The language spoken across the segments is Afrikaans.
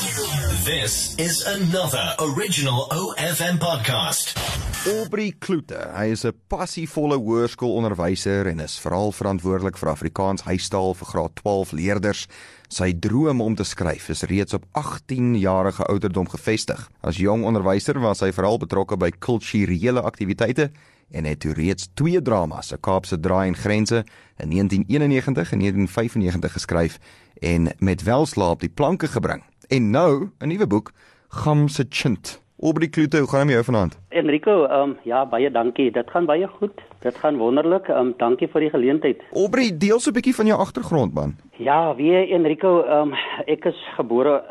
This is another original OFM podcast. Aubrey Kloete, hy is 'n passievolle hoërskoolonderwyser en is veral verantwoordelik vir Afrikaans huistaal vir graad 12 leerders. Sy droom om te skryf is reeds op 18-jarige ouderdom gevestig. As jong onderwyser was hy veral betrokke by kulturele aktiwiteite en het toe reeds 2 dramas, 'n Kaapse Draai en Grense in 1991 en 1995 geskryf en met welslaap die planke gebring. En nou, 'n nuwe boek, Gamse Chint. Aubrey Kloete, hoe gaan het met jou vanaand? Enrico, ja, baie dankie. Dit gaan baie goed. Dit gaan wonderlik. Dankie vir die geleentheid. Aubrey, deel so 'n bietjie van jou agtergrond, man. Ja, Enrico, ek is gebore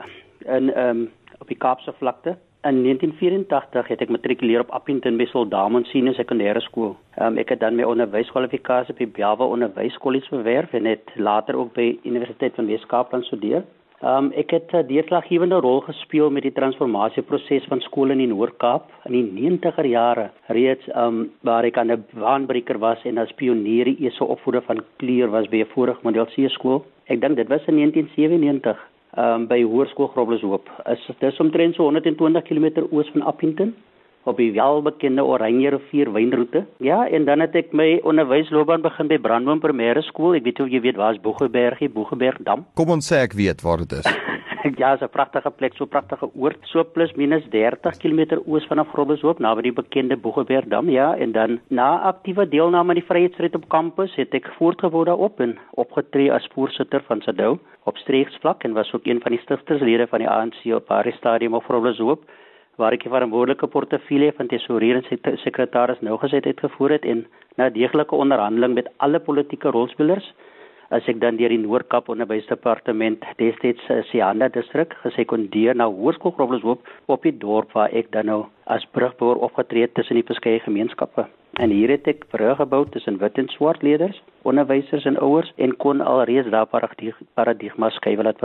op die Kaapse vlakte. In 1984 het ek matrikuleer op Appington by Soldamon Senior Sekondêre Skool. Ek het dan my onderwyskwalifikasie op die Belwa Onderwyskollege verwerf en het later ook by Universiteit van Wes-Kaapland studeer. Ek het 'n deurslaggewende rol gespeel met die transformasieproses van skole in die Noord-Kaap in die 90er jare reeds waar ek aan 'n baanbreker was en as pionier die eerste opvoeder van kleur was by 'n vorige model C skool. Ek dink dit was in 1997 by Hoërskool Groblershoop. Dis omtrent so 120 km oos van Appington op die welbekende Oranje rivier wynroete. Ja, en dan het ek my onderwysloopbaan begin by Brandboom Primêre Skool. Ek weet nie of jy weet waar is Boegebergdam. Kom ons sê ek weet waar dit is. Ja, is 'n pragtige plek, so 'n pragtige oord, so plus minus 30 km oos vanaf Groblershoop, naby die bekende Boegebergdam, ja, en dan na aktiewe deelname aan die Vryheidsstryd op kampus het ek voortgebou daarop en opgetree as voorsitter van SADU op streeksvlak en was ook een van die stigterslede van die ANC op haar stadium op Groblershoop, waar ek die verantwoordelike portefeulje van tesourier en sekretaris nougeset uitgevoer het en na deeglike onderhandeling met alle politieke rolspelers as ek dan deur die Noord-Kaap Onderwysdepartement destyds Sianda distrik gesekondeer na Hoërskool Groblershoop op die dorp waar ek dan nou as brugbouer opgetree het tussen die verskeie gemeenskappe. En hier het ek brûe gebou tussen wit en swart leerders, onderwysers en ouers en kon alreeds daar paradigma skuwe laat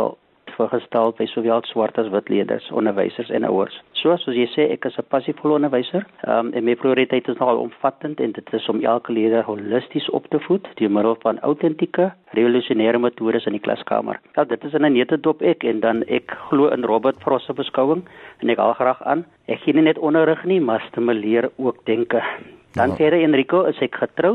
vergestel by sowel swart as wit leerders, onderwysers en ouers. Soos jy sê, ek is 'n passievolle onderwyser en my prioriteit is nogal omvattend en dit is om elke leerder holisties op te voed deur middel van autentieke, revolusionêre metodes in die klaskamer. Ja, dit is in 'n neutedop en dan ek glo in Robert Frost se beskouing en ek haal graag aan. Ek gee nie net onderrig nie, maar stimuleer ook denke. Dan verder Enrico, is ek getroud,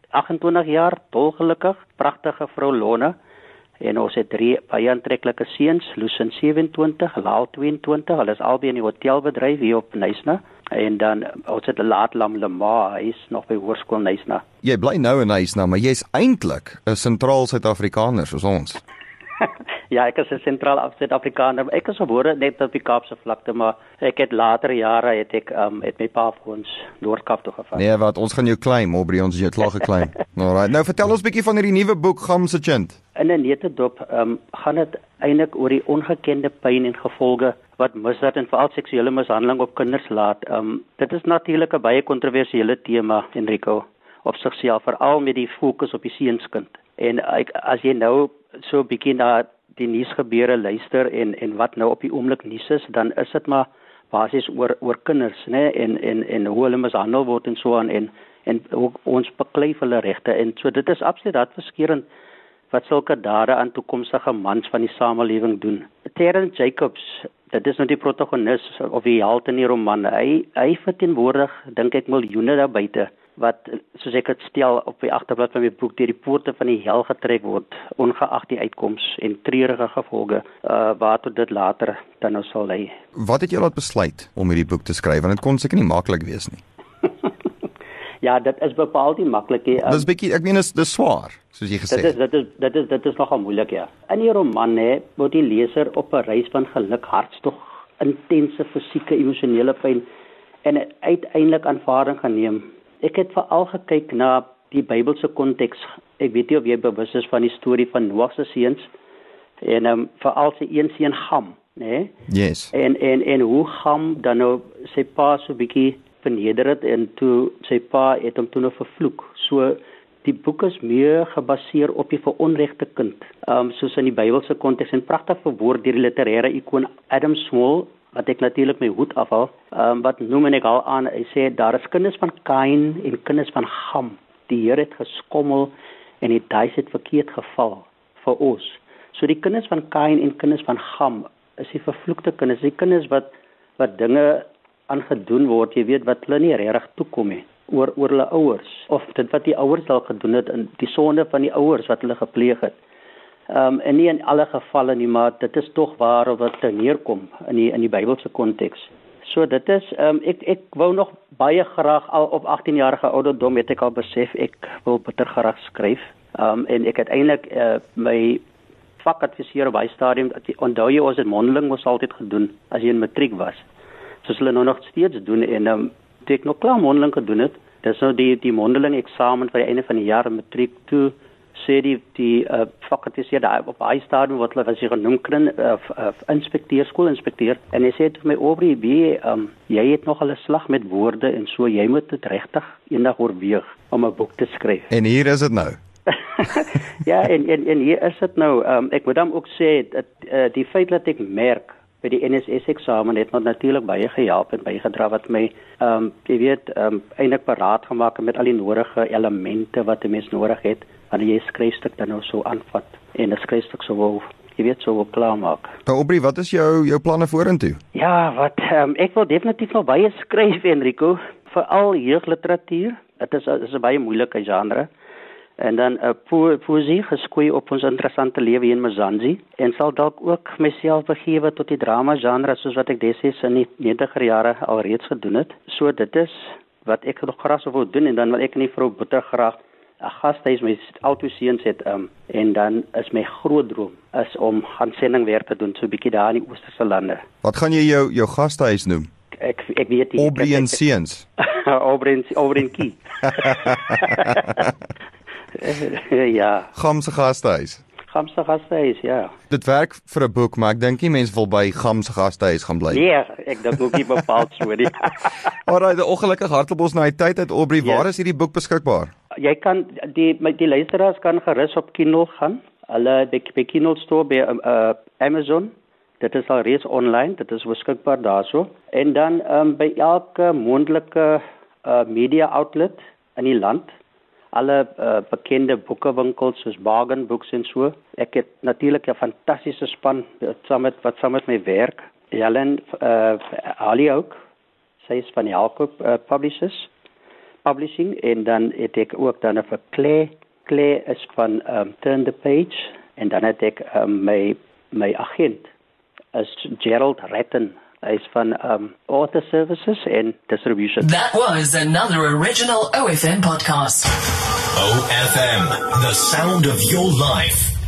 28 jaar, dolgelukkig, pragtige vrou Lona. En ons het 3 baie aantreklike seuns, Lucien 27, Laal 22, hulle is albei in die hotelbedryf hier op Nysna. En dan ons het 'n laatlam Lamar, hy is nog by Hoërskool Nysna. Jy bly nou in Nysna, maar jy's eintlik 'n sentraal Suid-Afrikaner soos ons. Ja, ek is 'n sentraal Suid-Afrikaner. Ek is gebore net op die Kaapse vlakte, maar ek het later jare het my pa vir ons Noord-Kaap toe gevat. Nee, wat ons gaan jou claim, Aubrey, ons het jou klaar geclaim. Alright, nou vertel ons 'n bietjie van hierdie nuwe boek Gamse Chint. In 'n neutedop gaan dit eintlik oor die ongekende pyn en gevolge wat misdaad en veral seksuele mishandeling op kinders laat. Dit is natuurlik 'n baie kontroversiële tema, Enrico, op sigself, veral met die fokus op die seunskind. En as jy nou so 'n bietjie na die nuusgebeure luister en wat nou op die oomblik nuus is, dan is dit maar basies oor kinders, né, en hoe hulle mishandel word en so aan en ook ons beklei hulle regte en so dit is absoluut hartverskeurende wat sulke dade aan toekomstige mans van die samelewing doen. Terence Jacobs, dit is nou die protagonis of die held in die roman. Hy verteenwoordig, dink ek, miljoene daar buite wat, soos ek het stel op die agterblad van my boek, deur die poorte van die hel getrek word, ongeag die uitkoms en treurige gevolge waartoe dit later dan nou sal lei. Wat het jy laat besluit om hierdie boek te skryf? Want dit kon seker nie maklik wees nie. Ja, dit is bepaald nie maklik nie. Dis bietjie, ek meen, dis swaar, soos jy gesê het. Dit is nogal moeilik, ja. In die roman word die leser op 'n reis van geluk, hartstog, intense fisieke, emosionele pyn en uiteindelik aanvaarding geneem. Ek het veral gekyk na die Bybelse konteks. Ek weet nie of jy bewus is van die storie van Noag se seuns en veral sy een seun Gam, né? Yes. En hoe Gam dan nou sy pa so bietjie verneder het en toe sy pa het hom toe nou vervloek. So die boek is meer gebaseer op die veronregte kind. Soos in die Bybelse konteks en pragtig verwoord deur die literêre ikoon Adam Small, wat ek natuurlik my hoed afhaal. Wat noem en ek al aan, hy sê daar is kinders van Kain en kinders van Gam. Die Here het geskommel en die dice het verkeerd geval vir ons. So die kinders van Kain en kinders van Gam is die vervloekte kinders, die kinders wat dinge aangedoen word, jy weet wat hulle nie regtig toekom nie, oor hulle ouers, of dit wat die ouers al gedoen het, en die sonde van die ouers wat hulle gepleeg het. En nie in alle gevalle nie, maar dit is tog waar wat neerkom in die Bybelse konteks. So dit is, ek wou nog baie graag, al op 18-jarige ouderdom het ek al besef, ek wil bitter graag skryf, en ek het eintlik my vakadviseur op hy stadium, onthou jy ons het mondeling moes altyd gedoen, as jy in matriek was, soos hulle nou nog steeds doen, en toe ek nog klaar mondeling gedoen het, dis nou die mondeling eksamen vir die einde van die jaar in matriek, toe sê die vakadviseur op hy stadium, wat hulle was hier genoem, inspekteur, skoolinspekteur, en hy sê vir my, Aubrey, jy het nog al 'n slag met woorde, en so, jy moet dit regtig eendag oorweeg, om 'n boek te skryf. En hier is dit nou. Ja, en hier is dit nou, ek moet dan ook sê, die feit dat ek merk, by die NSS-eksamen het natuurlijk baie gehelp en bygedra wat my, jy weet, eintlik paraat gemaak met al die nodige elemente wat 'n mens nodig het, wanneer jy 'n skryfstuk dan nou so aanvat, en 'n skryfstuk so wil, jy weet, so wil klaarmaak. Nou, Aubrey, wat is jou planne vorentoe? Ja, ek wil definitief nog baie skryf, Enrico, veral jeugliteratuur, dit is 'n baie moeilike genre, en dan poesie geskoei op ons interessante lewe in Mzansi, en sal dalk ook myself begewe tot die drama genre, soos wat ek destyds in die 90er jare al reeds gedoen het. So dit is wat ek nog graag wil doen, en dan wil ek nie vrou bitter graag 'n gastehuis my altyd seuns het, en dan is my groot droom is om gaan sendingwerk te doen, so 'n bietjie daar in die Oosterse lande. Wat gaan jy jou gastehuis noem? Ek weet nie. Aubrey en Seuns. Aubrey en Kie. Ja. Gamse gastehuis. Gamse gastehuis, ja. Dit werk vir 'n boek, maar ek dink nie mense wil by Gamse gastehuis gaan bly. Nee, ek dink ook nie bepaald so nie. Alraai, ongelukkig hardloop ons na die tyd uit, Aubrey. Yes. Waar is hierdie boek beskikbaar? Jy kan die luisteraars kan gerus op Kindle gaan. Hulle by Kindle store by Amazon. Dit is al reeds online, dit is beskikbaar daarso. En dan by elke moontlike media outlet in die land. Alle bekende boekewinkels soos Bargain Books en so. Ek het natuurlik 'n fantastiese span wat saam met my werk. Helen Ali ook. Sy is van Jacob Publishing, en dan het ek ook dan vir Claire is van Turn the Page, en dan het ek my agent is Gerald Ratten. Hy is van Author Services and Distribution. That was another original OFM podcast. OFM, the sound of your life.